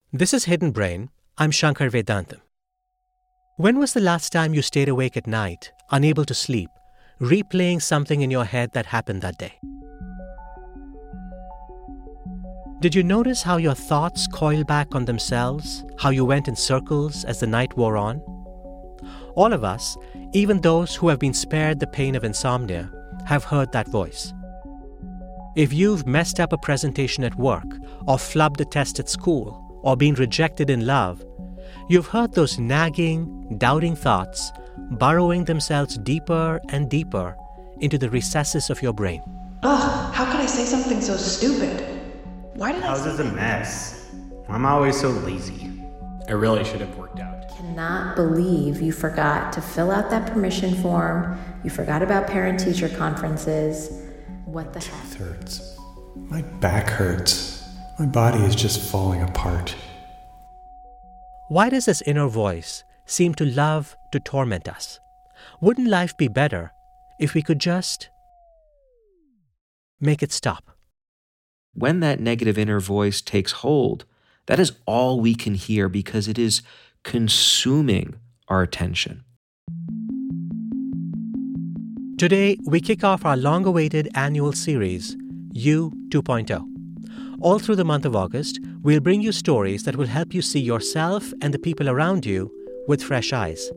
This is Hidden Brain. I'm Shankar Vedantam. When was the last time you stayed awake at night, unable to sleep, replaying something in your head that happened that day? Did you notice how your thoughts coiled back on themselves, how you went in circles as the night wore on? All of us, even those who have been spared the pain of insomnia, have heard that voice. If you've messed up a presentation at work, or flubbed a test at school, or been rejected in love, you've heard those nagging, doubting thoughts burrowing themselves deeper and deeper into the recesses of your brain. Ugh, how could I say something so stupid? Why did House is a mess. I'm always so lazy. It really should have worked out. Cannot believe you forgot to fill out that permission form. You forgot about parent-teacher conferences. What the heck? Tooth hurts. My back hurts. My body is just falling apart. Why does this inner voice seem to love to torment us? Wouldn't life be better if we could just make it stop? When that negative inner voice takes hold, that is all we can hear because it is consuming our attention. Today, we kick off our long-awaited annual series, You 2.0. All through the month of August, we'll bring you stories that will help you see yourself and the people around you with fresh eyes.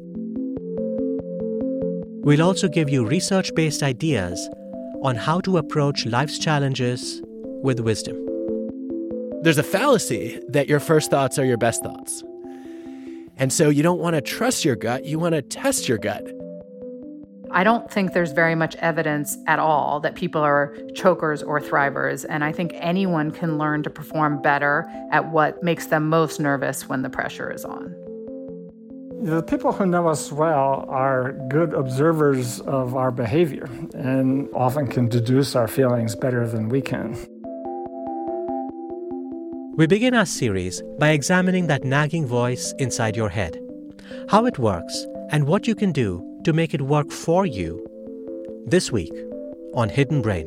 We'll also give you research-based ideas on how to approach life's challenges with wisdom. There's a fallacy that your first thoughts are your best thoughts. And so you don't want to trust your gut, you want to test your gut. I don't think there's very much evidence at all that people are chokers or thrivers, and I think anyone can learn to perform better at what makes them most nervous when the pressure is on. The people who know us well are good observers of our behavior and often can deduce our feelings better than we can. We begin our series by examining that nagging voice inside your head, how it works, and what you can do to make it work for you this week on Hidden Brain.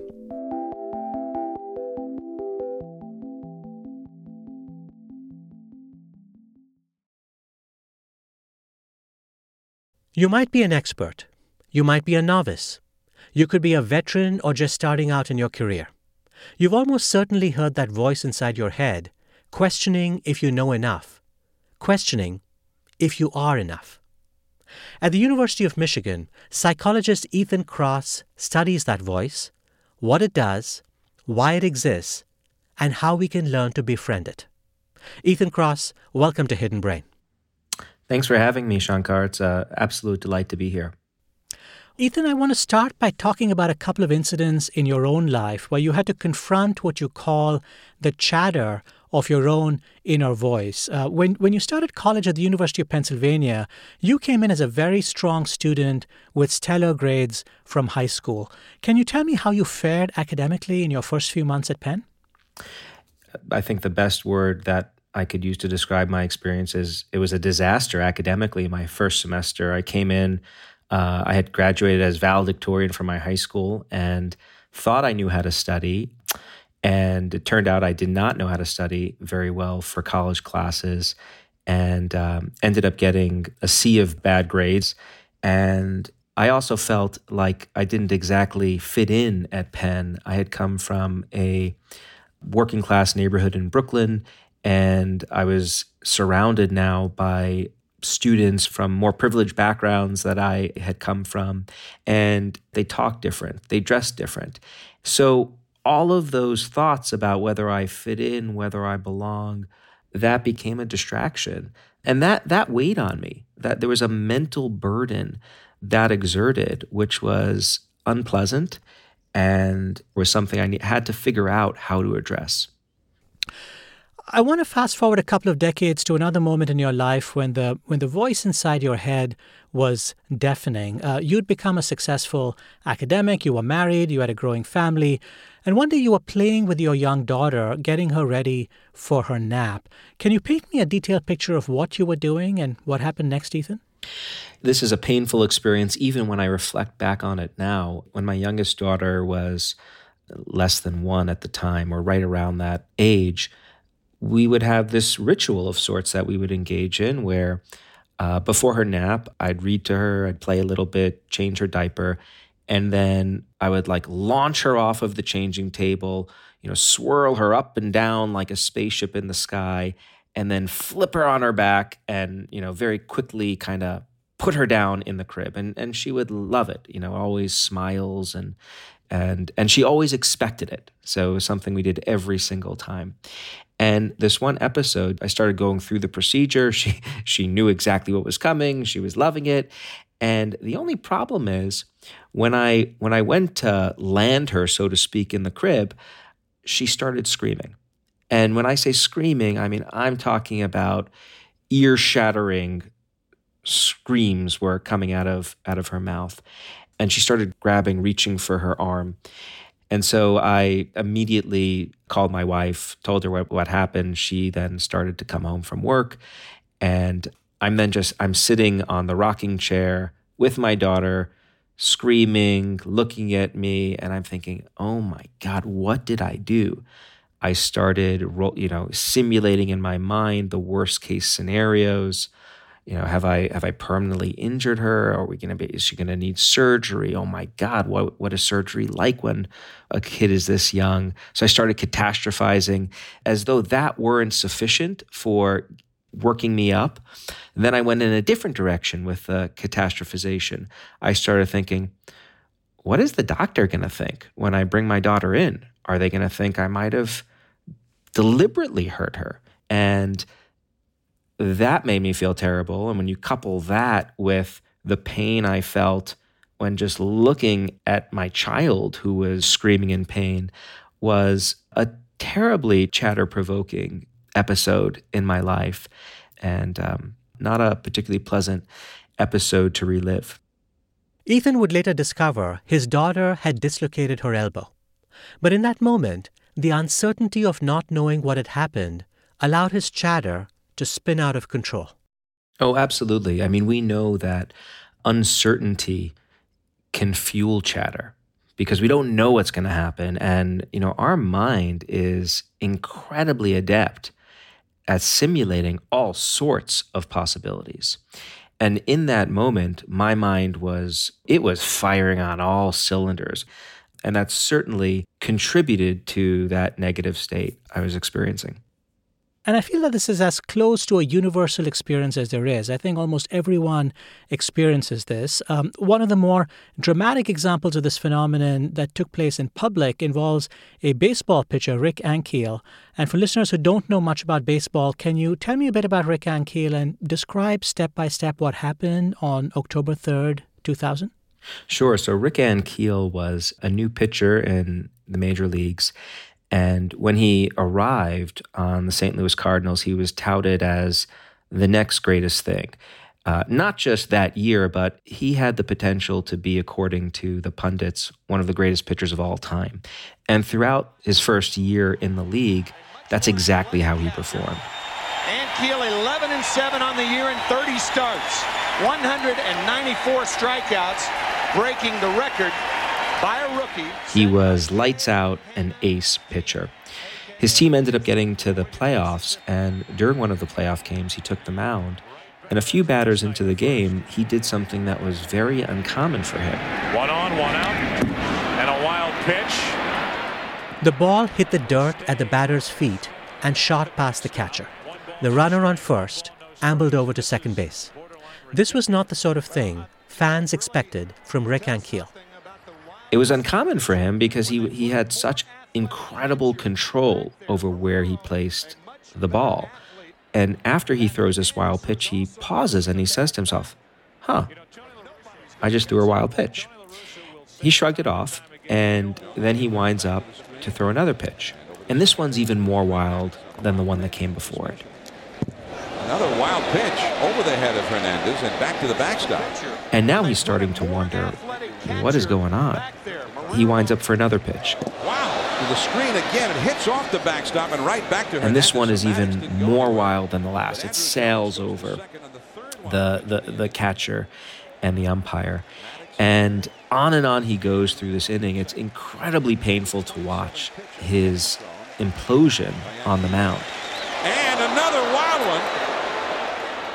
You might be an expert. You might be a novice. You could be a veteran or just starting out in your career. You've almost certainly heard that voice inside your head, questioning if you know enough, questioning if you are enough. At the University of Michigan, psychologist Ethan Kross studies that voice, what it does, why it exists, and how we can learn to befriend it. Ethan Kross, welcome to Hidden Brain. Thanks for having me, Shankar. It's an absolute delight to be here. Ethan, I want to start by talking about a couple of incidents in your own life where you had to confront what you call the chatter of your own inner voice. When you started college at the University of Pennsylvania, you came in as a very strong student with stellar grades from high school. Can you tell me how you fared academically in your first few months at Penn? I think the best word that I could use to describe my experience is it was a disaster academically. My first semester, I came in, I had graduated as valedictorian from my high school and thought I knew how to study. And it turned out I did not know how to study very well for college classes and ended up getting a C of bad grades. And I also felt like I didn't exactly fit in at Penn. I had come from a working class neighborhood in Brooklyn, and I was surrounded now by students from more privileged backgrounds that I had come from, and they talked different, they dressed different. So all of those thoughts about whether I fit in, whether I belong, that became a distraction. And that weighed on me, that there was a mental burden that exerted, which was unpleasant and was something I had to figure out how to address. I want to fast forward a couple of decades to another moment in your life when the voice inside your head was deafening. You'd become a successful academic, you were married, you had a growing family, and one day you were playing with your young daughter, getting her ready for her nap. Can you paint me a detailed picture of what you were doing and what happened next, Ethan? This is a painful experience, even when I reflect back on it now. When my youngest daughter was less than 1 at the time, or right around that age, we would have this ritual of sorts that we would engage in where before her nap, I'd read to her, I'd play a little bit, change her diaper, and then I would like launch her off of the changing table, swirl her up and down like a spaceship in the sky, and then flip her on her back and, very quickly kind of put her down in the crib. And she would love it, always smiles and she always expected it. So it was something we did every single time. And this one episode, I started going through the procedure. She knew exactly what was coming. She was loving it. And the only problem is when I went to land her, so to speak, in the crib, she started screaming. And when I say screaming, I mean, I'm talking about ear-shattering screams were coming out of her mouth. And she started reaching for her arm. And so I immediately called my wife, told her what happened. She then started to come home from work. And I'm sitting on the rocking chair with my daughter, screaming, looking at me. And I'm thinking, oh my God, what did I do? I started, simulating in my mind the worst case scenarios. Have I permanently injured her? Is she going to need surgery? Oh my God, what is surgery like when a kid is this young? So I started catastrophizing as though that weren't sufficient for working me up. And then I went in a different direction with catastrophization. I started thinking, what is the doctor going to think when I bring my daughter in? Are they going to think I might have deliberately hurt her? And that made me feel terrible. And when you couple that with the pain I felt when just looking at my child who was screaming in pain, was a terribly chatter-provoking episode in my life, and not a particularly pleasant episode to relive. Ethan would later discover his daughter had dislocated her elbow. But in that moment, the uncertainty of not knowing what had happened allowed his chatter to spin out of control. Oh, absolutely. I mean, we know that uncertainty can fuel chatter because we don't know what's going to happen. And, our mind is incredibly adept at simulating all sorts of possibilities. And in that moment, my mind was firing on all cylinders. And that certainly contributed to that negative state I was experiencing. And I feel that this is as close to a universal experience as there is. I think almost everyone experiences this. One of the more dramatic examples of this phenomenon that took place in public involves a baseball pitcher, Rick Ankiel. And for listeners who don't know much about baseball, can you tell me a bit about Rick Ankiel and describe step by step what happened on October 3rd, 2000? Sure. So Rick Ankiel was a new pitcher in the major leagues. And when he arrived on the St. Louis Cardinals, he was touted as the next greatest thing. Not just that year, but he had the potential to be, according to the pundits, one of the greatest pitchers of all time. And throughout his first year in the league, that's exactly how he performed. Ankiel 11-7 on the year in 30 starts, 194 strikeouts, breaking the record by a rookie. He was lights out, an ace pitcher. His team ended up getting to the playoffs, and during one of the playoff games, he took the mound. And a few batters into the game, he did something that was very uncommon for him. 1 on, 1 out, and a wild pitch. The ball hit the dirt at the batter's feet and shot past the catcher. The runner on first ambled over to second base. This was not the sort of thing fans expected from Rick Ankiel. It was uncommon for him because he had such incredible control over where he placed the ball. And after he throws this wild pitch, he pauses and he says to himself, I just threw a wild pitch. He shrugged it off, and then he winds up to throw another pitch. And this one's even more wild than the one that came before it. Another wild pitch over the head of Hernandez and back to the backstop. And now he's starting to wonder, what is going on? He winds up for another pitch. Wow, to the screen again. It hits off the backstop and right back to Hernandez. And this one is even more wild than the last. It sails over the catcher and the umpire. And on he goes through this inning. It's incredibly painful to watch his implosion on the mound.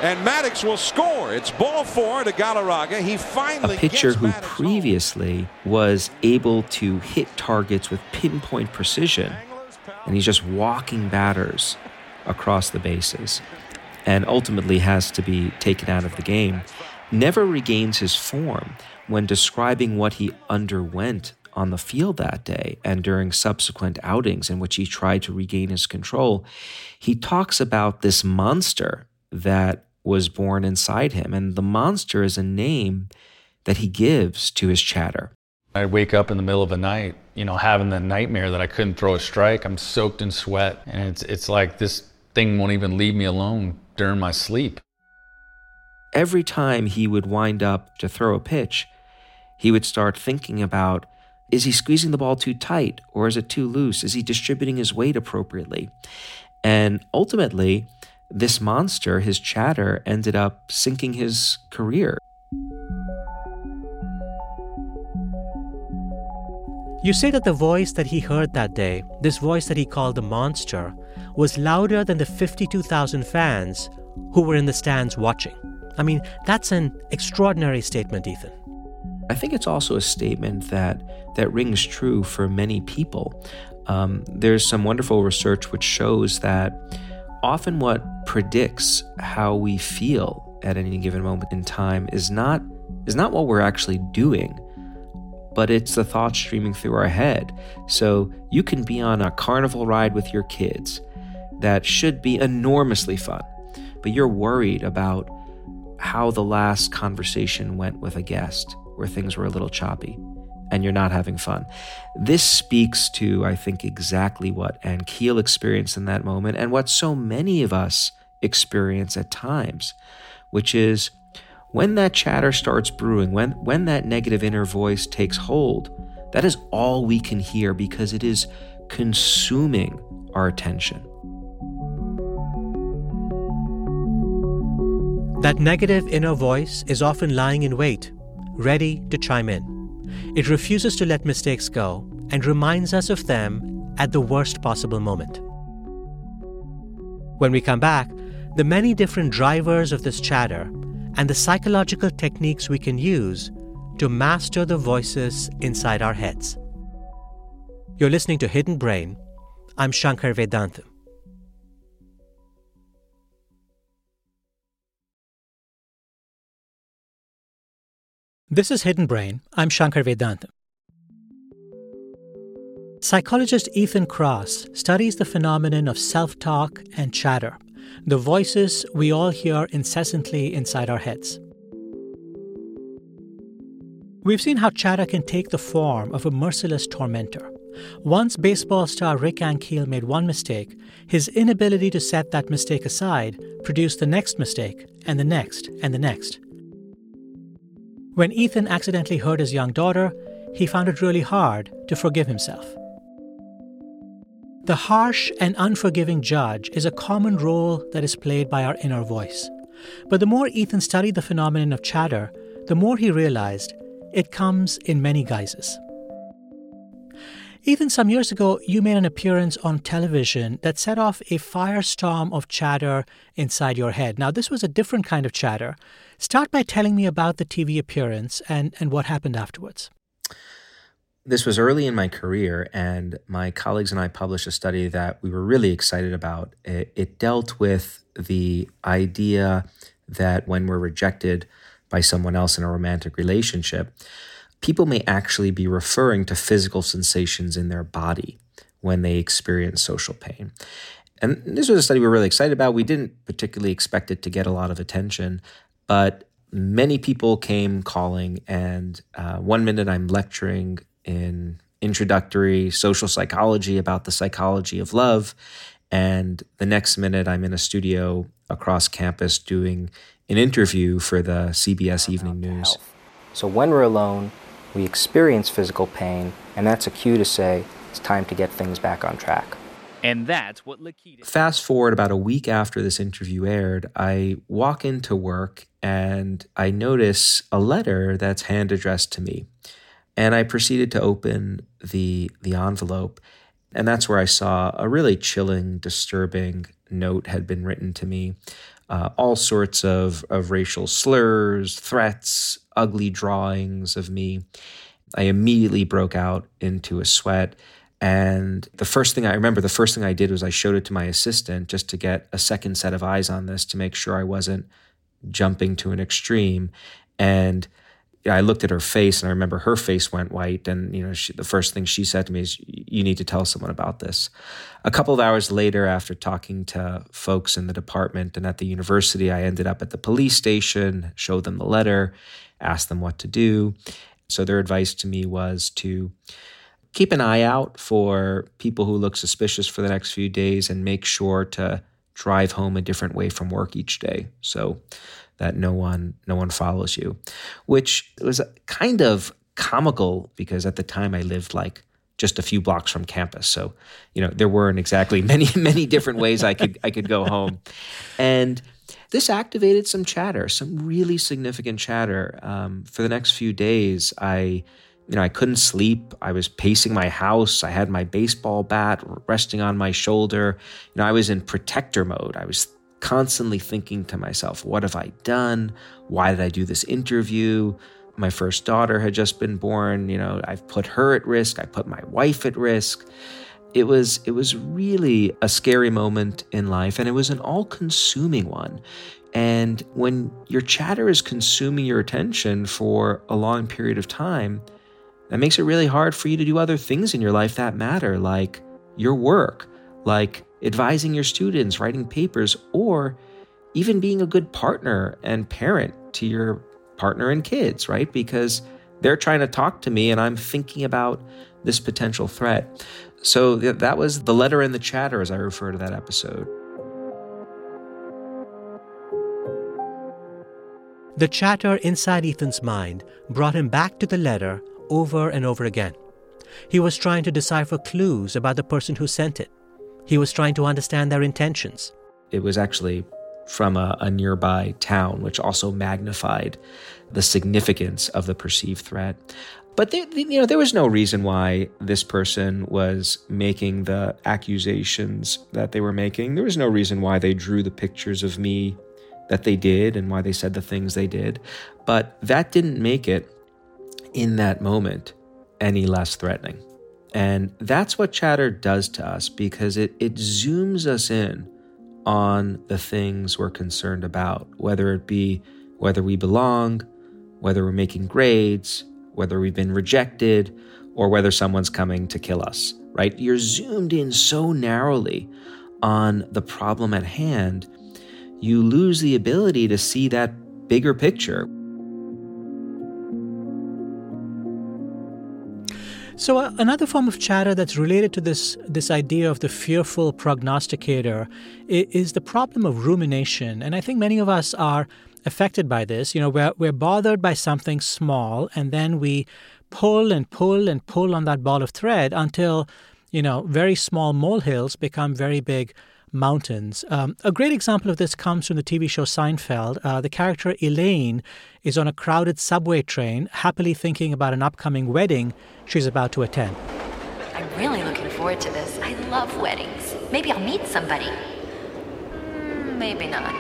and Maddox will score. It's ball 4 to Galarraga. He finally a pitcher gets who Maddox previously was able to hit targets with pinpoint precision, and he's just walking batters across the bases and ultimately has to be taken out of the game, never regains his form when describing what he underwent on the field that day and during subsequent outings in which he tried to regain his control. He talks about this monster that was born inside him, and the monster is a name that he gives to his chatter. I'd wake up in the middle of the night, having the nightmare that I couldn't throw a strike. I'm soaked in sweat, and it's like this thing won't even leave me alone during my sleep. Every time he would wind up to throw a pitch, he would start thinking about, is he squeezing the ball too tight or is it too loose? Is he distributing his weight appropriately? And ultimately, this monster, his chatter, ended up sinking his career. You say that the voice that he heard that day, this voice that he called the monster, was louder than the 52,000 fans who were in the stands watching. I mean, that's an extraordinary statement, Ethan. I think it's also a statement that rings true for many people. There's some wonderful research which shows that often what predicts how we feel at any given moment in time is not what we're actually doing, but it's the thoughts streaming through our head. So you can be on a carnival ride with your kids that should be enormously fun, but you're worried about how the last conversation went with a guest where things were a little choppy and you're not having fun. This speaks to, I think, exactly what Ann Keel experienced in that moment and what so many of us experience at times, which is when that chatter starts brewing, when that negative inner voice takes hold, that is all we can hear because it is consuming our attention. That negative inner voice is often lying in wait, ready to chime in. It refuses to let mistakes go and reminds us of them at the worst possible moment. When we come back, the many different drivers of this chatter and the psychological techniques we can use to master the voices inside our heads. You're listening to Hidden Brain. I'm Shankar Vedantam. This is Hidden Brain. I'm Shankar Vedantam. Psychologist Ethan Kross studies the phenomenon of self-talk and chatter, the voices we all hear incessantly inside our heads. We've seen how chatter can take the form of a merciless tormentor. Once baseball star Rick Ankiel made one mistake, his inability to set that mistake aside produced the next mistake and the next and the next. When Ethan accidentally hurt his young daughter, he found it really hard to forgive himself. The harsh and unforgiving judge is a common role that is played by our inner voice. But the more Ethan studied the phenomenon of chatter, the more he realized it comes in many guises. Ethan, some years ago, you made an appearance on television that set off a firestorm of chatter inside your head. Now, this was a different kind of chatter. Start by telling me about the TV appearance and what happened afterwards. This was early in my career, and my colleagues and I published a study that we were really excited about. It dealt with the idea that when we're rejected by someone else in a romantic relationship, people may actually be referring to physical sensations in their body when they experience social pain. And this was a study we were really excited about. We didn't particularly expect it to get a lot of attention, but many people came calling, and 1 minute I'm lecturing in introductory social psychology about the psychology of love, and the next minute I'm in a studio across campus doing an interview for the CBS Evening News. So when we're alone, we experience physical pain, and that's a cue to say it's time to get things back on track. And that's what Lakita... Fast forward about a week after this interview aired, I walk into work and I notice a letter that's hand addressed to me. And I proceeded to open the envelope, and that's where I saw a really chilling, disturbing note had been written to me. all sorts of racial slurs, threats, ugly drawings of me. I immediately broke out into a sweat. And the first thing I did was I showed it to my assistant just to get a second set of eyes on this to make sure I wasn't jumping to an extreme. And I looked at her face, and I remember her face went white. And the first thing she said to me is, "You need to tell someone about this." A couple of hours later, after talking to folks in the department and at the university, I ended up at the police station, showed them the letter, asked them what to do. So their advice to me was to keep an eye out for people who look suspicious for the next few days and make sure to drive home a different way from work each day so that no one follows you, which was kind of comical because at the time I lived like just a few blocks from campus. So, there weren't exactly many different ways I could go home. And this activated some chatter, some really significant chatter. For the next few days, I couldn't sleep. I was pacing my house. I had my baseball bat resting on my shoulder. I was in protector mode. I was constantly thinking to myself, what have I done? Why did I do this interview? My first daughter had just been born. I've put her at risk. I put my wife at risk. It was really a scary moment in life, and it was an all-consuming one. And when your chatter is consuming your attention for a long period of time, that makes it really hard for you to do other things in your life that matter, like your work, like advising your students, writing papers, or even being a good partner and parent to your partner and kids, right? Because they're trying to talk to me and I'm thinking about this potential threat. So that was the letter and the chatter, as I refer to that episode. The chatter inside Ethan's mind brought him back to the letter over and over again. He was trying to decipher clues about the person who sent it. He was trying to understand their intentions. It was actually from a nearby town, which also magnified the significance of the perceived threat. But there was no reason why this person was making the accusations that they were making. There was no reason why they drew the pictures of me that they did and why they said the things they did. But that didn't make it, in that moment, any less threatening. And that's what chatter does to us, because it zooms us in on the things we're concerned about, whether it be whether we belong, whether we're making grades, whether we've been rejected, or whether someone's coming to kill us, right? You're zoomed in so narrowly on the problem at hand, you lose the ability to see that bigger picture. So another form of chatter that's related to this idea of the fearful prognosticator is the problem of rumination. And I think many of us are affected by this. We're bothered by something small, and then we pull and pull and pull on that ball of thread until, very small molehills become very big mountains. A great example of this comes from the TV show Seinfeld. The character Elaine is on a crowded subway train, happily thinking about an upcoming wedding she's about to attend. I'm really looking forward to this. I love weddings. Maybe I'll meet somebody. Maybe not.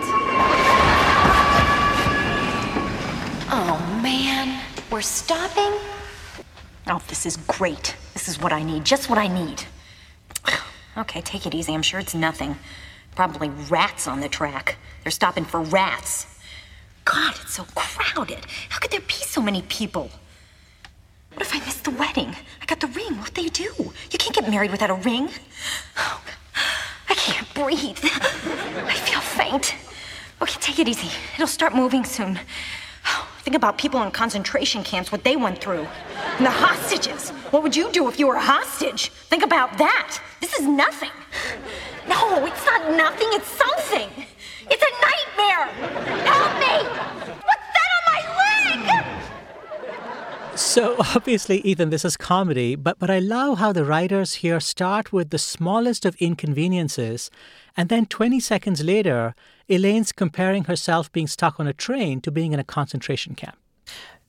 Oh, man. We're stopping? Oh, this is great. This is what I need. Just what I need. Okay, take it easy. I'm sure it's nothing. Probably rats on the track. They're stopping for rats. God, it's so crowded. How could there be so many people? What if I miss the wedding? I got the ring. What'd they do? You can't get married without a ring. Oh, I can't breathe. I feel faint. Okay, take it easy. It'll start moving soon. Think about people in concentration camps, what they went through. And the hostages. What would you do if you were a hostage? Think about that. This is nothing. No, it's not nothing. It's something. It's a nightmare. Help me. What's that on my leg? So obviously, Ethan, this is comedy, but I love how the writers here start with the smallest of inconveniences, and then 20 seconds later, Elaine's comparing herself being stuck on a train to being in a concentration camp.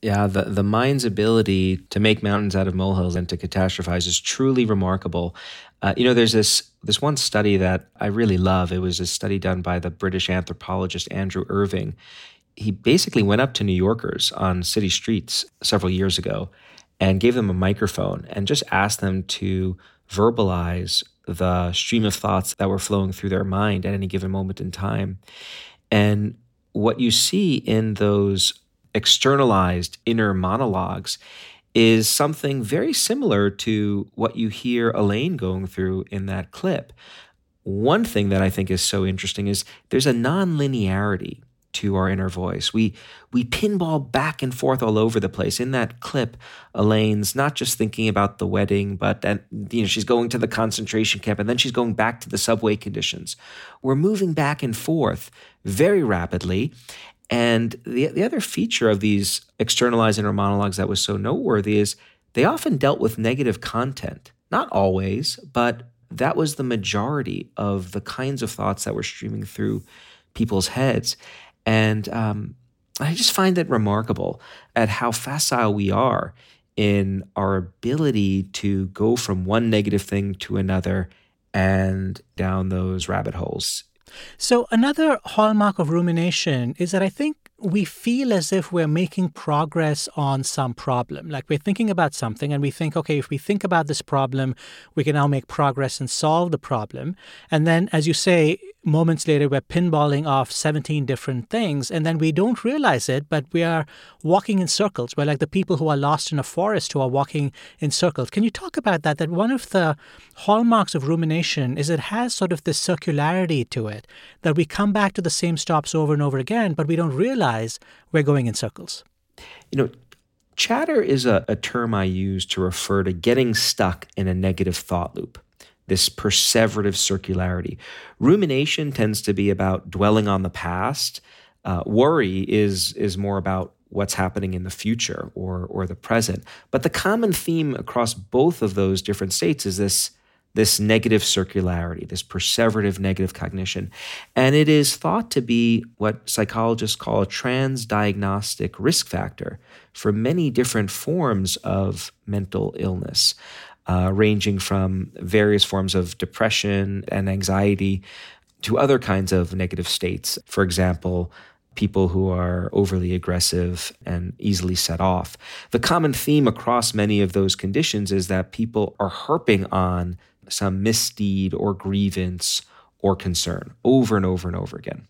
Yeah, the mind's ability to make mountains out of molehills and to catastrophize is truly remarkable. There's this one study that I really love. It was a study done by the British anthropologist Andrew Irving. He basically went up to New Yorkers on city streets several years ago and gave them a microphone and just asked them to verbalize the stream of thoughts that were flowing through their mind at any given moment in time. And what you see in those externalized inner monologues is something very similar to what you hear Elaine going through in that clip. One thing that I think is so interesting is there's a non-linearity to our inner voice. We pinball back and forth all over the place. In that clip, Elaine's not just thinking about the wedding, but she's going to the concentration camp and then she's going back to the subway conditions. We're moving back and forth very rapidly. And the other feature of these externalized inner monologues that was so noteworthy is they often dealt with negative content. Not always, but that was the majority of the kinds of thoughts that were streaming through people's heads. And I just find it remarkable at how facile we are in our ability to go from one negative thing to another and down those rabbit holes. So another hallmark of rumination is that I think we feel as if we're making progress on some problem. Like we're thinking about something and we think, okay, if we think about this problem, we can now make progress and solve the problem. And then, as you say, moments later, we're pinballing off 17 different things, and then we don't realize it, but we are walking in circles. We're like the people who are lost in a forest who are walking in circles. Can you talk about that one of the hallmarks of rumination is it has sort of this circularity to it, that we come back to the same stops over and over again, but we don't realize we're going in circles? Chatter is a term I use to refer to getting stuck in a negative thought loop. This perseverative circularity. Rumination tends to be about dwelling on the past. Worry is more about what's happening in the future or the present. But the common theme across both of those different states is this negative circularity, this perseverative negative cognition. And it is thought to be what psychologists call a transdiagnostic risk factor for many different forms of mental illness. Ranging from various forms of depression and anxiety to other kinds of negative states. For example, people who are overly aggressive and easily set off. The common theme across many of those conditions is that people are harping on some misdeed or grievance or concern over and over and over again.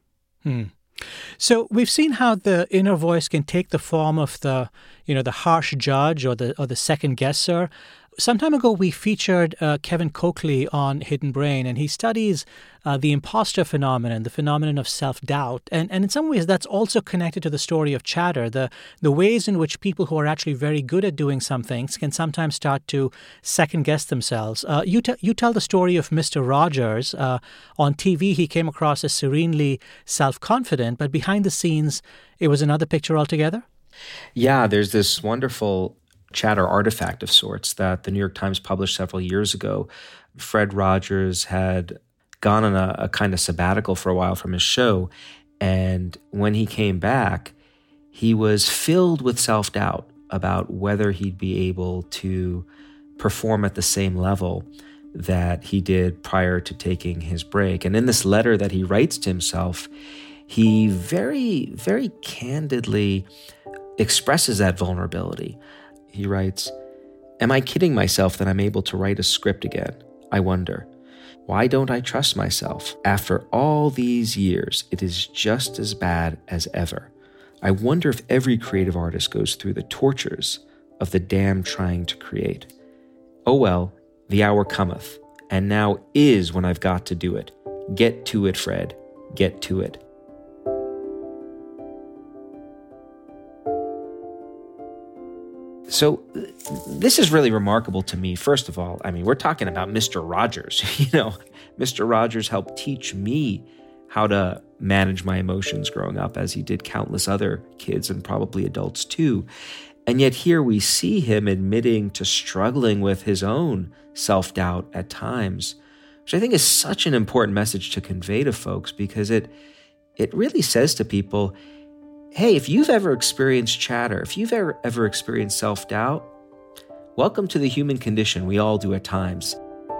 So we've seen how the inner voice can take the form of the harsh judge or the second guesser. Some time ago, we featured Kevin Coakley on Hidden Brain, and he studies the imposter phenomenon, the phenomenon of self-doubt. And in some ways, that's also connected to the story of chatter, the ways in which people who are actually very good at doing some things can sometimes start to second-guess themselves. You tell the story of Mr. Rogers. On TV, he came across as serenely self-confident, but behind the scenes, it was another picture altogether? Yeah, there's this wonderful chatter artifact of sorts that the New York Times published several years ago. Fred Rogers had gone on a kind of sabbatical for a while from his show, and when he came back, he was filled with self-doubt about whether he'd be able to perform at the same level that he did prior to taking his break. And in this letter that he writes to himself, he very, very candidly expresses that vulnerability. He writes, "Am I kidding myself that I'm able to write a script again? I wonder. Why don't I trust myself? After all these years, it is just as bad as ever. I wonder if every creative artist goes through the tortures of the damn trying to create. Oh well, the hour cometh, and now is when I've got to do it. Get to it, Fred. Get to it." So this is really remarkable to me. First of all, I mean, we're talking about Mr. Rogers. Mr. Rogers helped teach me how to manage my emotions growing up, as he did countless other kids and probably adults too. And yet here we see him admitting to struggling with his own self-doubt at times, which I think is such an important message to convey to folks, because it really says to people, Hey, if you've ever experienced chatter, if you've ever experienced self-doubt, welcome to the human condition. We all do at times.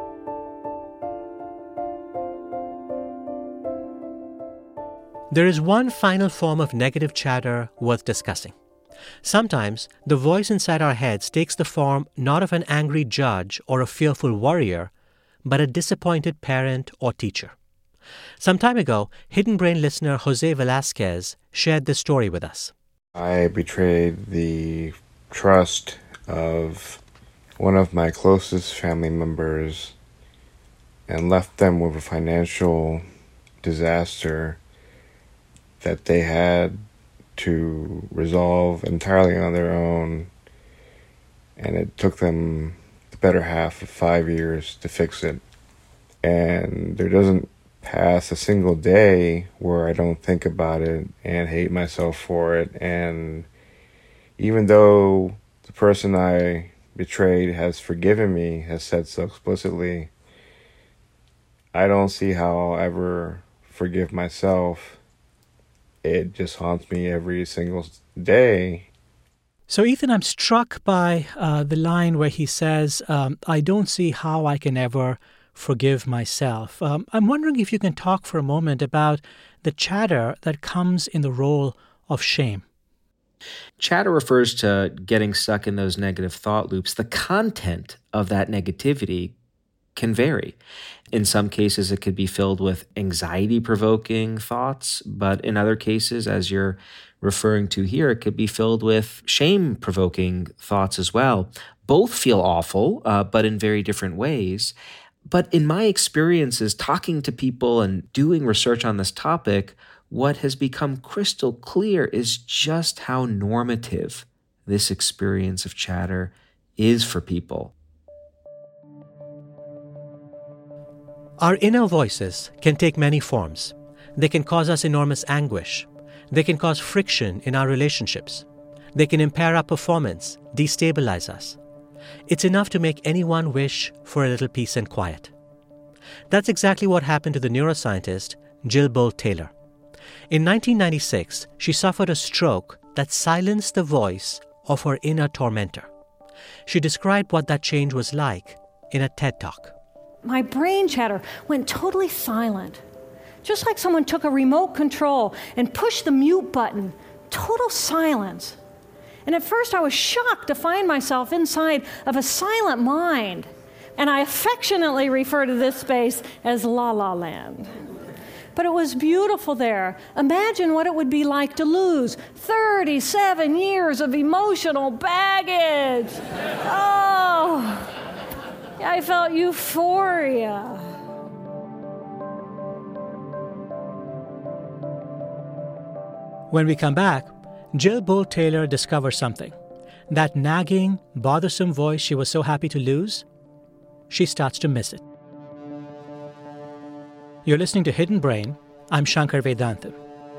There is one final form of negative chatter worth discussing. Sometimes the voice inside our heads takes the form not of an angry judge or a fearful warrior, but a disappointed parent or teacher. Some time ago, Hidden Brain listener Jose Velasquez shared this story with us. I betrayed the trust of one of my closest family members and left them with a financial disaster that they had to resolve entirely on their own, and it took them the better half of 5 years to fix it. And there doesn't pass a single day where I don't think about it and hate myself for it. And even though the person I betrayed has forgiven me, has said so explicitly, I don't see how I'll ever forgive myself. It just haunts me every single day. So, Ethan, I'm struck by the line where he says, I don't see how I can ever forgive myself. I'm wondering if you can talk for a moment about the chatter that comes in the role of shame. Chatter refers to getting stuck in those negative thought loops. The content of that negativity can vary. In some cases, it could be filled with anxiety-provoking thoughts, but in other cases, as you're referring to here, it could be filled with shame-provoking thoughts as well. Both feel awful, but in very different ways. But in my experiences, talking to people and doing research on this topic, what has become crystal clear is just how normative this experience of chatter is for people. Our inner voices can take many forms. They can cause us enormous anguish. They can cause friction in our relationships. They can impair our performance, destabilize us. It's enough to make anyone wish for a little peace and quiet. That's exactly what happened to the neuroscientist Jill Bolte Taylor. In 1996, she suffered a stroke that silenced the voice of her inner tormentor. She described what that change was like in a TED Talk. My brain chatter went totally silent, just like someone took a remote control and pushed the mute button. Total silence. And at first I was shocked to find myself inside of a silent mind. And I affectionately refer to this space as La La Land. But it was beautiful there. Imagine what it would be like to lose 37 years of emotional baggage. Oh, I felt euphoria. When we come back, Jill Bolte Taylor discovers something. That nagging, bothersome voice she was so happy to lose, she starts to miss it. You're listening to Hidden Brain. I'm Shankar Vedantam.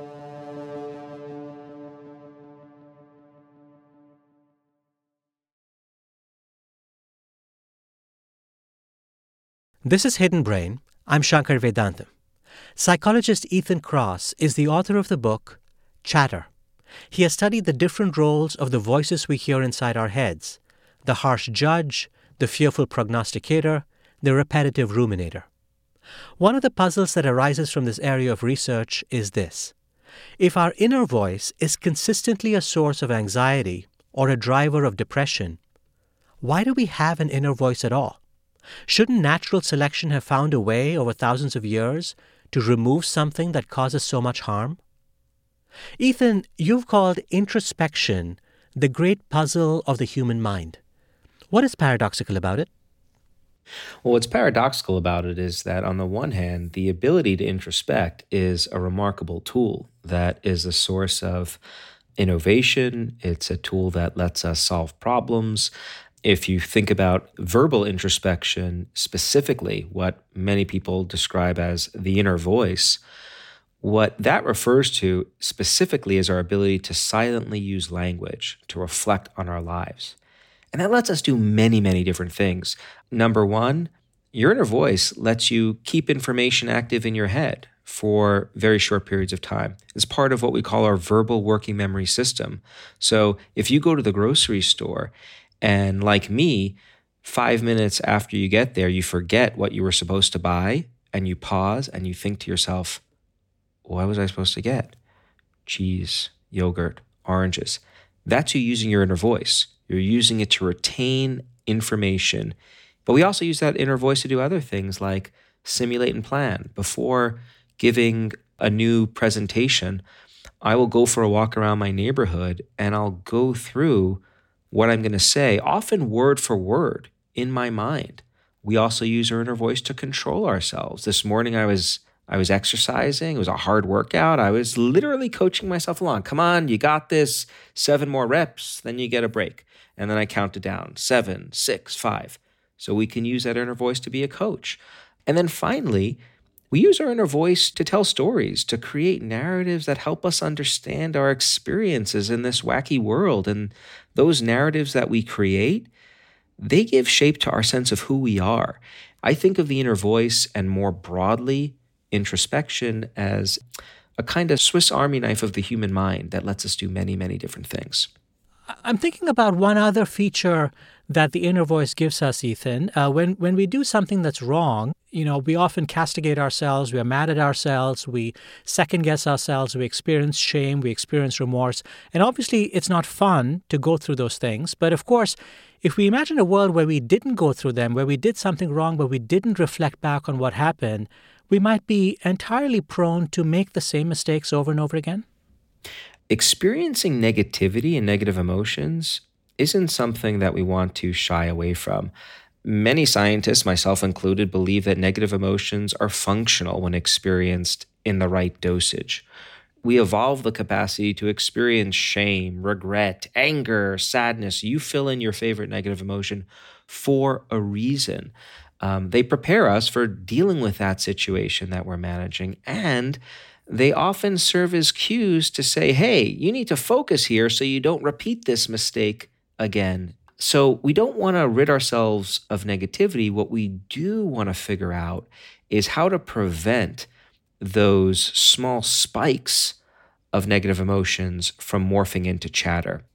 This is Hidden Brain. I'm Shankar Vedantam. Psychologist Ethan Kross is the author of the book Chatter. He has studied the different roles of the voices we hear inside our heads: the harsh judge, the fearful prognosticator, the repetitive ruminator. One of the puzzles that arises from this area of research is this. If our inner voice is consistently a source of anxiety or a driver of depression, why do we have an inner voice at all? Shouldn't natural selection have found a way over thousands of years to remove something that causes so much harm? Ethan, you've called introspection the great puzzle of the human mind. What is paradoxical about it? Well, what's paradoxical about it is that on the one hand, the ability to introspect is a remarkable tool that is a source of innovation. It's a tool that lets us solve problems. If you think about verbal introspection, specifically what many people describe as the inner voice, what that refers to specifically is our ability to silently use language to reflect on our lives. And that lets us do many, many different things. Number one, your inner voice lets you keep information active in your head, for very short periods of time. It's part of what we call our verbal working memory system. So if you go to the grocery store and, like me, 5 minutes after you get there, you forget what you were supposed to buy, and you pause and you think to yourself, what was I supposed to get? Cheese, yogurt, oranges. That's you using your inner voice. You're using it to retain information. But we also use that inner voice to do other things like simulate and plan. Before giving a new presentation, I will go for a walk around my neighborhood and I'll go through what I'm going to say, often word for word in my mind. We also use our inner voice to control ourselves. This morning I was exercising. It was a hard workout. I was literally coaching myself along. Come on, you got this. 7 more reps, then you get a break. And then I counted down 7, 6, 5. So we can use that inner voice to be a coach. And then finally, we use our inner voice to tell stories, to create narratives that help us understand our experiences in this wacky world. And those narratives that we create, they give shape to our sense of who we are. I think of the inner voice and more broadly, introspection as a kind of Swiss Army knife of the human mind that lets us do many, many different things. I'm thinking about one other feature that the inner voice gives us, Ethan. When we do something that's wrong, we often castigate ourselves, we are mad at ourselves, we second-guess ourselves, we experience shame, we experience remorse. And obviously, it's not fun to go through those things. But of course, if we imagine a world where we didn't go through them, where we did something wrong, but we didn't reflect back on what happened, we might be entirely prone to make the same mistakes over and over again. Experiencing negativity and negative emotions isn't something that we want to shy away from. Many scientists, myself included, believe that negative emotions are functional when experienced in the right dosage. We evolve the capacity to experience shame, regret, anger, sadness. You fill in your favorite negative emotion for a reason. They prepare us for dealing with that situation that we're managing, and they often serve as cues to say, hey, you need to focus here so you don't repeat this mistake again. So we don't want to rid ourselves of negativity. What we do want to figure out is how to prevent those small spikes of negative emotions from morphing into chatter.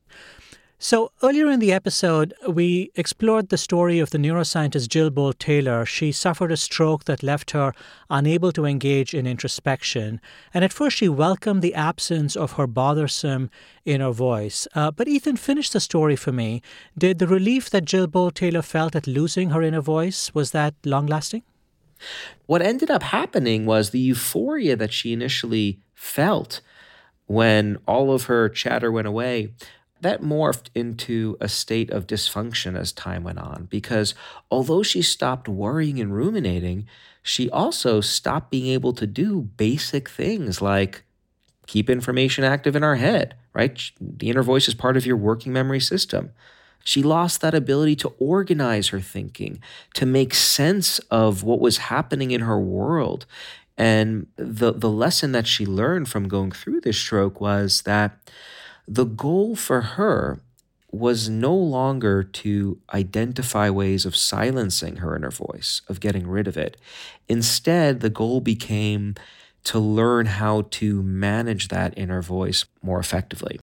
So earlier in the episode, we explored the story of the neuroscientist Jill Bolte Taylor. She suffered a stroke that left her unable to engage in introspection. And at first, she welcomed the absence of her bothersome inner voice. But Ethan, finished the story for me. Did the relief that Jill Bolte Taylor felt at losing her inner voice, was that long-lasting? What ended up happening was the euphoria that she initially felt when all of her chatter went away, that morphed into a state of dysfunction as time went on, because although she stopped worrying and ruminating, she also stopped being able to do basic things like keep information active in our head, right? The inner voice is part of your working memory system. She lost that ability to organize her thinking, to make sense of what was happening in her world. And the lesson that she learned from going through this stroke was that the goal for her was no longer to identify ways of silencing her inner voice, of getting rid of it. Instead, the goal became to learn how to manage that inner voice more effectively.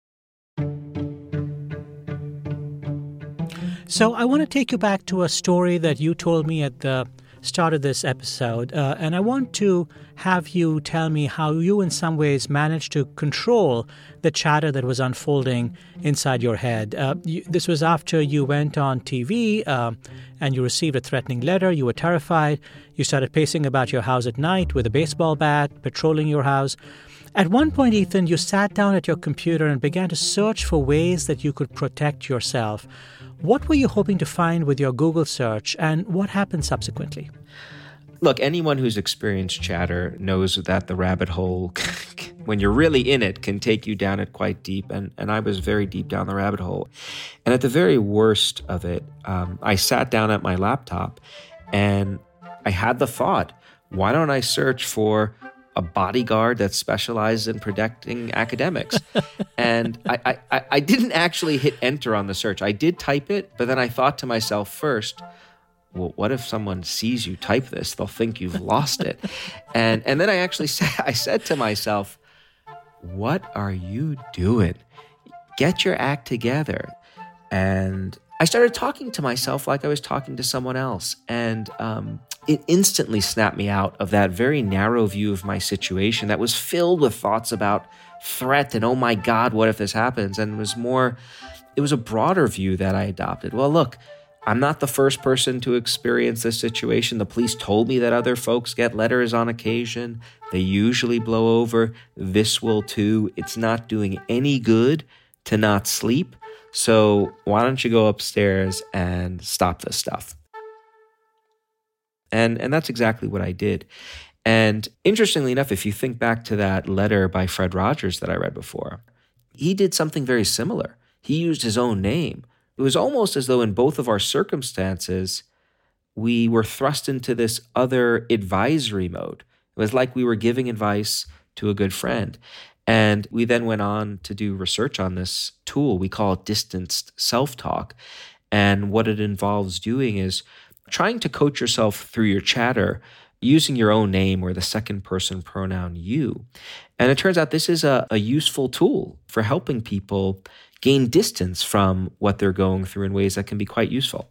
So I want to take you back to a story that you told me at the start of this episode, and I want to have you tell me how you in some ways managed to control the chatter that was unfolding inside your head. This was after you went on TV and you received a threatening letter. You were terrified. You started pacing about your house at night with a baseball bat, patrolling your house. At one point, Ethan, you sat down at your computer and began to search for ways that you could protect yourself. What were you hoping to find with your Google search, and what happened subsequently? Look, anyone who's experienced chatter knows that the rabbit hole, when you're really in it, can take you down it quite deep. And I was very deep down the rabbit hole. And at the very worst of it, I sat down at my laptop and I had the thought, why don't I search for a bodyguard that specializes in protecting academics? And I didn't actually hit enter on the search. I did type it, but then I thought to myself first, well, what if someone sees you type this? They'll think you've lost it. And then I actually said to myself, what are you doing? Get your act together. And I started talking to myself like I was talking to someone else. And it instantly snapped me out of that very narrow view of my situation that was filled with thoughts about threat and, oh my God, what if this happens? And it was a broader view that I adopted. Well, look, I'm not the first person to experience this situation. The police told me that other folks get letters on occasion. They usually blow over. This will too. It's not doing any good to not sleep. So why don't you go upstairs and stop this stuff? And that's exactly what I did. And interestingly enough, if you think back to that letter by Fred Rogers that I read before, he did something very similar. He used his own name. It was almost as though in both of our circumstances, we were thrust into this other advisory mode. It was like we were giving advice to a good friend. And we then went on to do research on this tool. We call it distanced self-talk. And what it involves doing is trying to coach yourself through your chatter using your own name or the second person pronoun you. And it turns out this is a useful tool for helping people gain distance from what they're going through in ways that can be quite useful.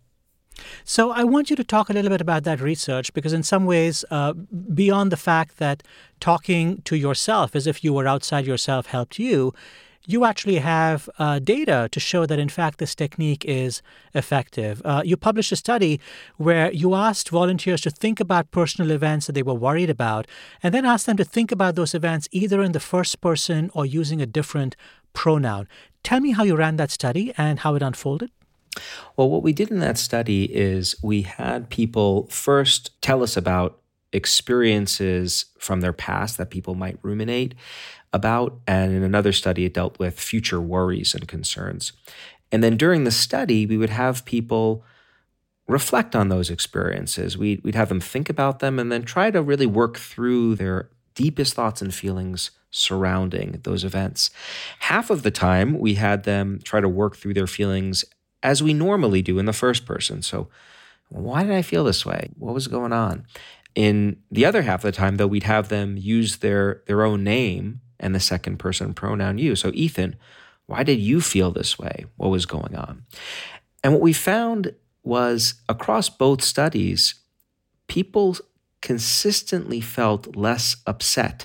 So I want you to talk a little bit about that research, because in some ways, beyond the fact that talking to yourself as if you were outside yourself helped you, you actually have data to show that, in fact, this technique is effective. You published a study where you asked volunteers to think about personal events that they were worried about, and then asked them to think about those events either in the first person or using a different pronoun. Tell me how you ran that study and how it unfolded. Well, what we did in that study is we had people first tell us about experiences from their past that people might ruminate about. And in another study, it dealt with future worries and concerns. And then during the study, we would have people reflect on those experiences. We'd have them think about them and then try to really work through their deepest thoughts and feelings surrounding those events. Half of the time, we had them try to work through their feelings as we normally do in the first person. So, why did I feel this way? What was going on? In the other half of the time, though, we'd have them use their own name and the second person pronoun you. So, Ethan, why did you feel this way? What was going on? And what we found was across both studies, people consistently felt less upset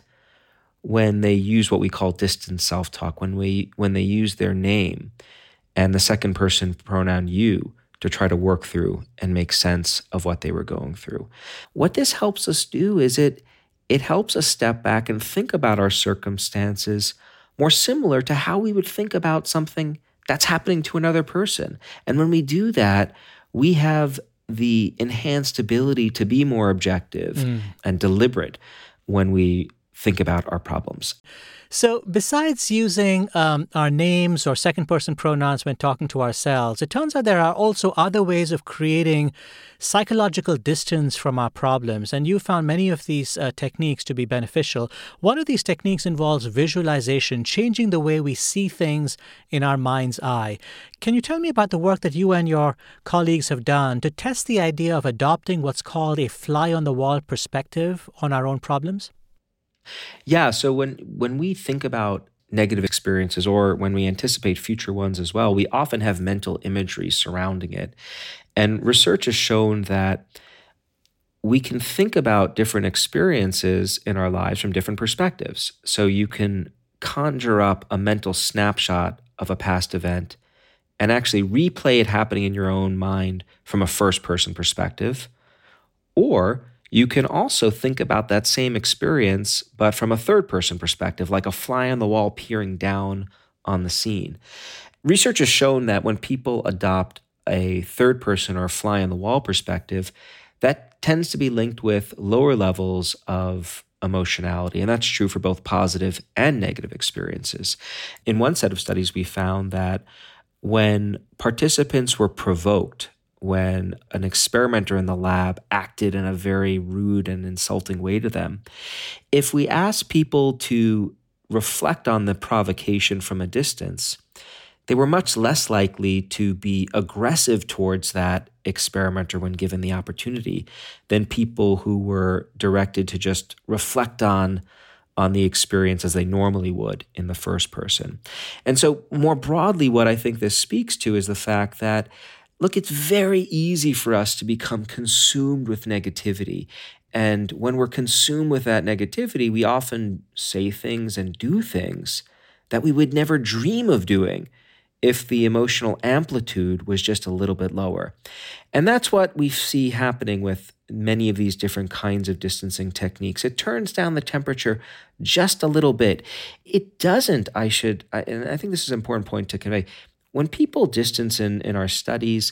when they use what we call distant self-talk, when they use their name and the second person pronoun you to try to work through and make sense of what they were going through. What this helps us do is it helps us step back and think about our circumstances more similar to how we would think about something that's happening to another person. And when we do that, we have the enhanced ability to be more objective and deliberate when we think about our problems. So besides using our names or second-person pronouns when talking to ourselves, it turns out there are also other ways of creating psychological distance from our problems. And you found many of these techniques to be beneficial. One of these techniques involves visualization, changing the way we see things in our mind's eye. Can you tell me about the work that you and your colleagues have done to test the idea of adopting what's called a fly-on-the-wall perspective on our own problems? Yeah, so when we think about negative experiences or when we anticipate future ones as well, we often have mental imagery surrounding it. And research has shown that we can think about different experiences in our lives from different perspectives. So you can conjure up a mental snapshot of a past event and actually replay it happening in your own mind from a first-person perspective, or you can also think about that same experience, but from a third-person perspective, like a fly on the wall peering down on the scene. Research has shown that when people adopt a third-person or fly on the wall perspective, that tends to be linked with lower levels of emotionality, and that's true for both positive and negative experiences. In one set of studies, we found that when participants were provoked, when an experimenter in the lab acted in a very rude and insulting way to them, if we asked people to reflect on the provocation from a distance, they were much less likely to be aggressive towards that experimenter when given the opportunity than people who were directed to just reflect on the experience as they normally would in the first person. And so more broadly, what I think this speaks to is the fact that, look, it's very easy for us to become consumed with negativity. And when we're consumed with that negativity, we often say things and do things that we would never dream of doing if the emotional amplitude was just a little bit lower. And that's what we see happening with many of these different kinds of distancing techniques. It turns down the temperature just a little bit. It doesn't, and I think this is an important point to convey, when people distance in our studies,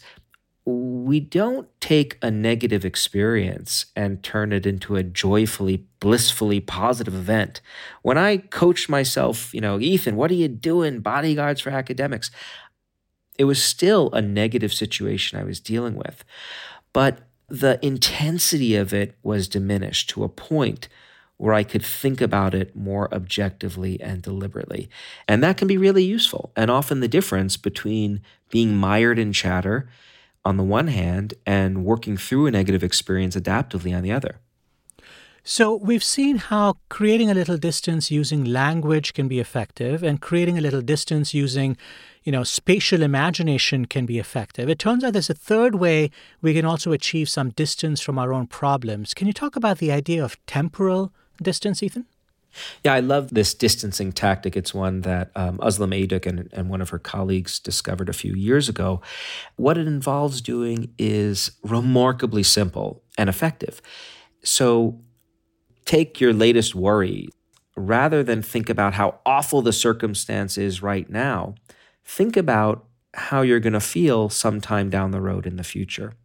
we don't take a negative experience and turn it into a joyfully, blissfully positive event. When I coached myself, Ethan, what are you doing? Bodyguards for academics. It was still a negative situation I was dealing with. But the intensity of it was diminished to a point where I could think about it more objectively and deliberately. And that can be really useful. And often the difference between being mired in chatter on the one hand and working through a negative experience adaptively on the other. So we've seen how creating a little distance using language can be effective, and creating a little distance using, spatial imagination can be effective. It turns out there's a third way we can also achieve some distance from our own problems. Can you talk about the idea of temporal distance, Ethan? Yeah, I love this distancing tactic. It's one that Özlem Ayduk and one of her colleagues discovered a few years ago. What it involves doing is remarkably simple and effective. So take your latest worry. Rather than think about how awful the circumstance is right now, think about how you're going to feel sometime down the road in the future.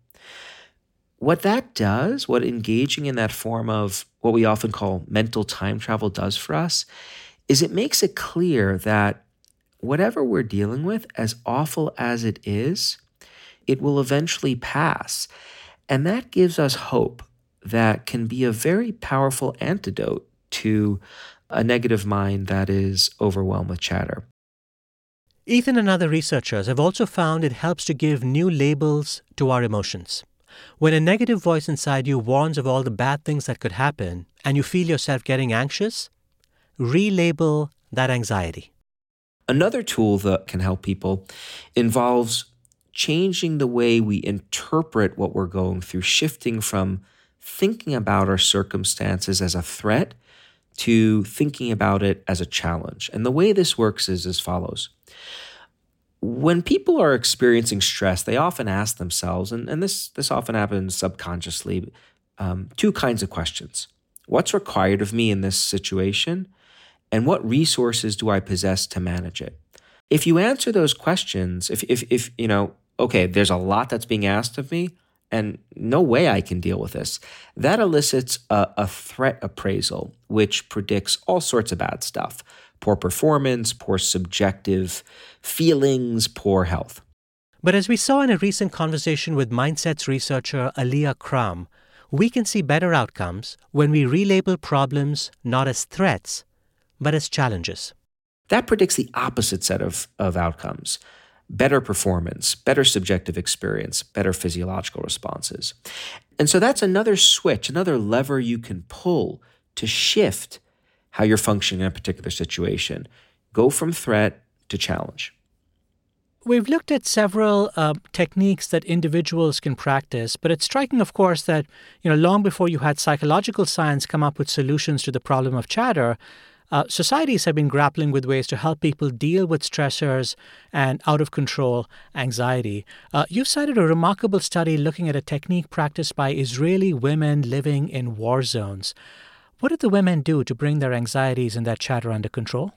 What that does, what engaging in that form of what we often call mental time travel does for us, is it makes it clear that whatever we're dealing with, as awful as it is, it will eventually pass. And that gives us hope that can be a very powerful antidote to a negative mind that is overwhelmed with chatter. Ethan and other researchers have also found it helps to give new labels to our emotions. When a negative voice inside you warns of all the bad things that could happen and you feel yourself getting anxious, relabel that anxiety. Another tool that can help people involves changing the way we interpret what we're going through, shifting from thinking about our circumstances as a threat to thinking about it as a challenge. And the way this works is as follows. When people are experiencing stress, they often ask themselves, and this often happens subconsciously, two kinds of questions. What's required of me in this situation? And what resources do I possess to manage it? If you answer those questions, if okay, there's a lot that's being asked of me, and no way I can deal with this, that elicits a threat appraisal, which predicts all sorts of bad stuff. Poor performance, poor subjective feelings, poor health. But as we saw in a recent conversation with Mindsets researcher Alia Cram, we can see better outcomes when we relabel problems not as threats, but as challenges. That predicts the opposite set of outcomes. Better performance, better subjective experience, better physiological responses. And so that's another switch, another lever you can pull to shift how you're functioning in a particular situation. Go from threat to challenge. We've looked at several techniques that individuals can practice, but it's striking, of course, that long before you had psychological science come up with solutions to the problem of chatter, societies have been grappling with ways to help people deal with stressors and out-of-control anxiety. You've cited a remarkable study looking at a technique practiced by Israeli women living in war zones. What did the women do to bring their anxieties and that chatter under control?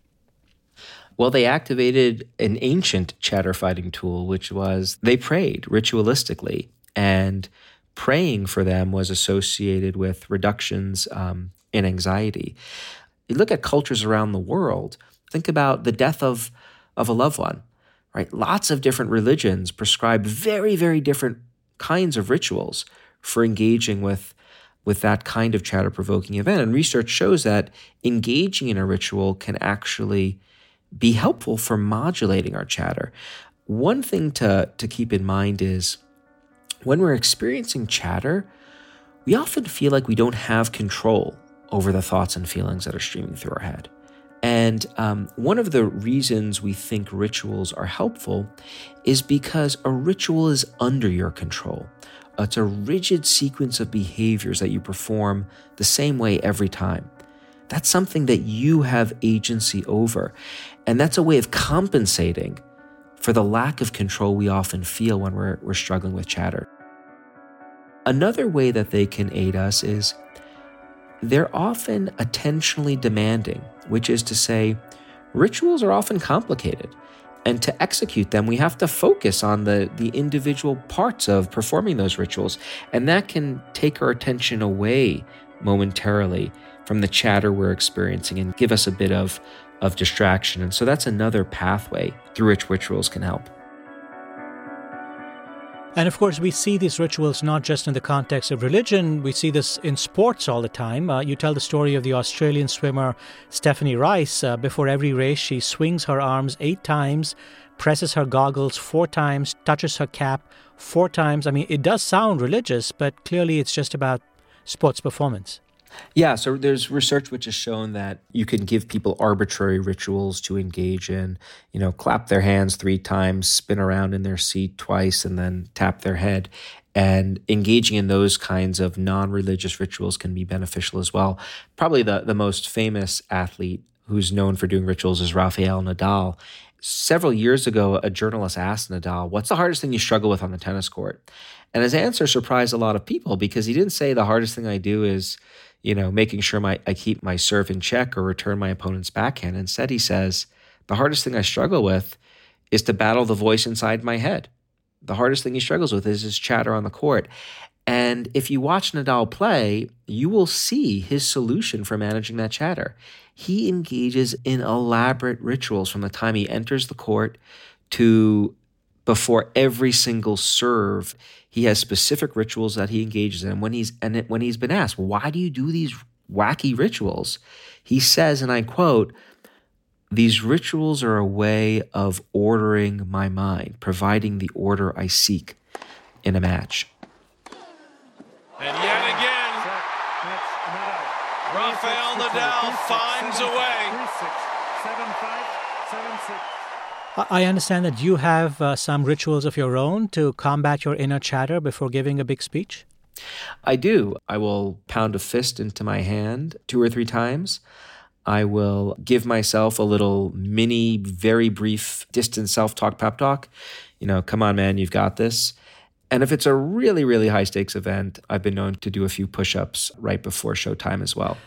Well, they activated an ancient chatter fighting tool, which was they prayed ritualistically, and praying for them was associated with reductions in anxiety. You look at cultures around the world, think about the death of a loved one, right? Lots of different religions prescribe very, very different kinds of rituals for engaging with that kind of chatter-provoking event. And research shows that engaging in a ritual can actually be helpful for modulating our chatter. One thing to keep in mind is when we're experiencing chatter, we often feel like we don't have control over the thoughts and feelings that are streaming through our head. And one of the reasons we think rituals are helpful is because a ritual is under your control. It's a rigid sequence of behaviors that you perform the same way every time. That's something that you have agency over. And that's a way of compensating for the lack of control we often feel when we're struggling with chatter. Another way that they can aid us is they're often attentionally demanding, which is to say, rituals are often complicated. And to execute them, we have to focus on the individual parts of performing those rituals. And that can take our attention away momentarily from the chatter we're experiencing and give us a bit of distraction. And so that's another pathway through which rituals can help. And of course, we see these rituals not just in the context of religion, we see this in sports all the time. You tell the story of the Australian swimmer Stephanie Rice. Before every race, she swings her arms 8 times, presses her goggles 4 times, touches her cap 4 times. I mean, it does sound religious, but clearly it's just about sports performance. Yeah, so there's research which has shown that you can give people arbitrary rituals to engage in, clap their hands 3 times, spin around in their seat twice, and then tap their head. And engaging in those kinds of non-religious rituals can be beneficial as well. Probably the most famous athlete who's known for doing rituals is Rafael Nadal. Several years ago, a journalist asked Nadal, what's the hardest thing you struggle with on the tennis court? And his answer surprised a lot of people because he didn't say the hardest thing I do is making sure I keep my serve in check or return my opponent's backhand. Instead, he says, the hardest thing I struggle with is to battle the voice inside my head. The hardest thing he struggles with is his chatter on the court. And if you watch Nadal play, you will see his solution for managing that chatter. He engages in elaborate rituals from the time he enters the court to before every single serve. He has specific rituals that he engages in. When he's been asked, why do you do these wacky rituals? He says, and I quote, these rituals are a way of ordering my mind, providing the order I seek in a match. And yet again, Rafael Nadal finds a way. 3-6, 7-5, 7-6. I understand that you have some rituals of your own to combat your inner chatter before giving a big speech? I do. I will pound a fist into my hand 2 or 3 times. I will give myself a little mini, very brief, distant self-talk pep talk. Come on, man, you've got this. And if it's a really, really high-stakes event, I've been known to do a few push-ups right before showtime as well.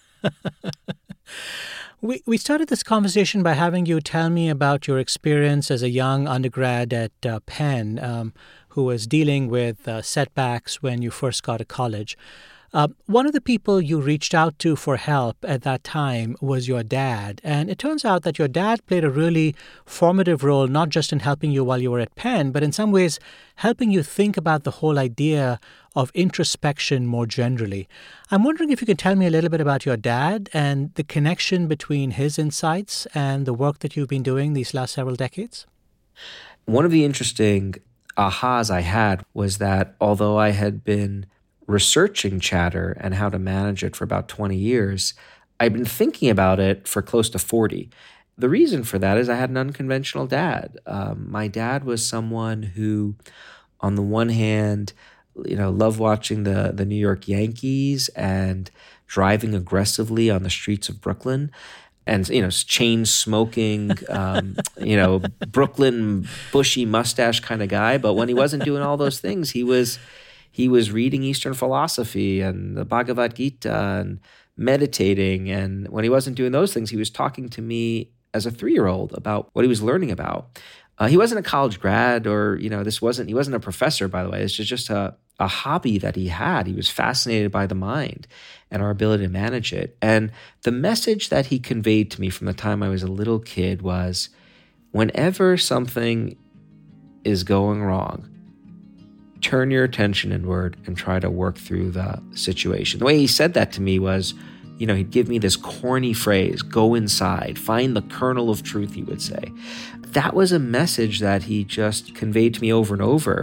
We started this conversation by having you tell me about your experience as a young undergrad at Penn who was dealing with setbacks when you first got to college. One of the people you reached out to for help at that time was your dad. And it turns out that your dad played a really formative role, not just in helping you while you were at Penn, but in some ways helping you think about the whole idea of introspection more generally. I'm wondering if you could tell me a little bit about your dad and the connection between his insights and the work that you've been doing these last several decades. One of the interesting ahas I had was that although I had been researching chatter and how to manage it for about 20 years, I've been thinking about it for close to 40. The reason for that is I had an unconventional dad. My dad was someone who, on the one hand, loved watching the New York Yankees and driving aggressively on the streets of Brooklyn and, chain smoking, Brooklyn bushy mustache kind of guy. But when he wasn't doing all those things, he was reading Eastern philosophy and the Bhagavad Gita and meditating. And when he wasn't doing those things, he was talking to me as a 3-year-old about what he was learning about. He wasn't a college grad or, he wasn't a professor, by the way. It's just a hobby that he had. He was fascinated by the mind and our ability to manage it. And the message that he conveyed to me from the time I was a little kid was, whenever something is going wrong, turn your attention inward and try to work through the situation. The way he said that to me was, he'd give me this corny phrase, go inside, find the kernel of truth, he would say. That was a message that he just conveyed to me over and over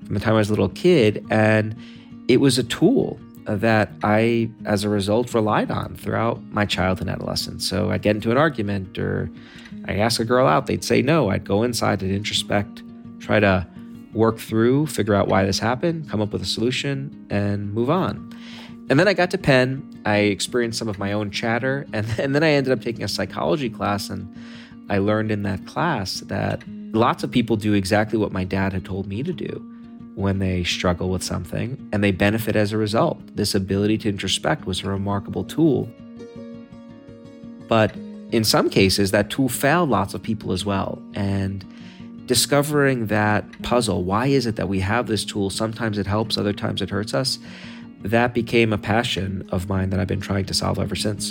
from the time I was a little kid, and it was a tool that I, as a result, relied on throughout my childhood and adolescence. So I'd get into an argument, or I'd ask a girl out, they'd say no. I'd go inside and introspect, try to work through, figure out why this happened, come up with a solution, and move on. And then I got to Penn, I experienced some of my own chatter, and then I ended up taking a psychology class, and I learned in that class that lots of people do exactly what my dad had told me to do when they struggle with something, and they benefit as a result. This ability to introspect was a remarkable tool. But in some cases, that tool failed lots of people as well. And discovering that puzzle, why is it that we have this tool? Sometimes it helps, other times it hurts us. That became a passion of mine that I've been trying to solve ever since.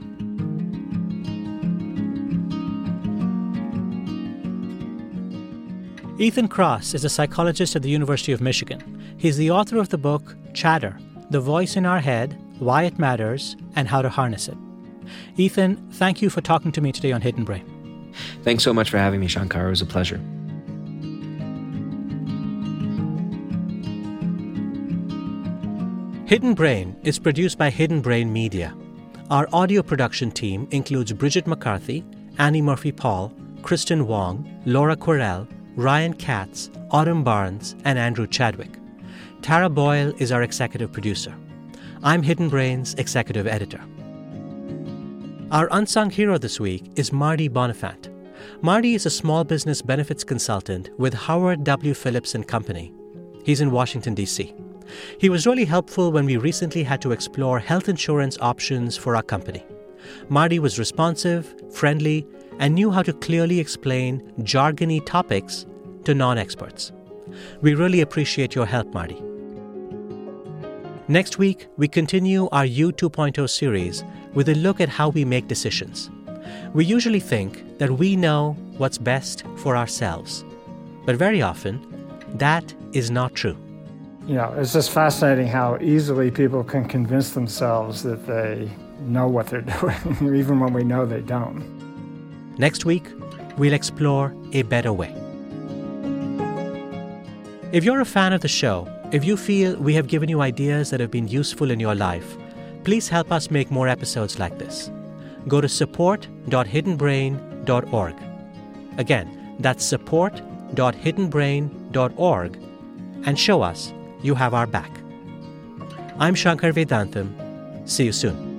Ethan Kross is a psychologist at the University of Michigan. He's the author of the book Chatter, The Voice in Our Head, Why It Matters, and How to Harness It. Ethan, thank you for talking to me today on Hidden Brain. Thanks so much for having me, Shankar. It was a pleasure. Hidden Brain is produced by Hidden Brain Media. Our audio production team includes Bridget McCarthy, Annie Murphy-Paul, Kristen Wong, Laura Quirrell, Ryan Katz, Autumn Barnes, and Andrew Chadwick. Tara Boyle is our executive producer. I'm Hidden Brain's executive editor. Our unsung hero this week is Marty Bonifant. Marty is a small business benefits consultant with Howard W. Phillips & Company. He's in Washington, D.C. He was really helpful when we recently had to explore health insurance options for our company. Marty was responsive, friendly, and knew how to clearly explain jargony topics to non-experts. We really appreciate your help, Marty. Next week, we continue our U 2.0 series with a look at how we make decisions. We usually think that we know what's best for ourselves, but very often, that is not true. You know, it's just fascinating how easily people can convince themselves that they know what they're doing, even when we know they don't. Next week, we'll explore a better way. If you're a fan of the show, if you feel we have given you ideas that have been useful in your life, please help us make more episodes like this. Go to support.hiddenbrain.org. Again, that's support.hiddenbrain.org, and show us you have our back. I'm Shankar Vedantam. See you soon.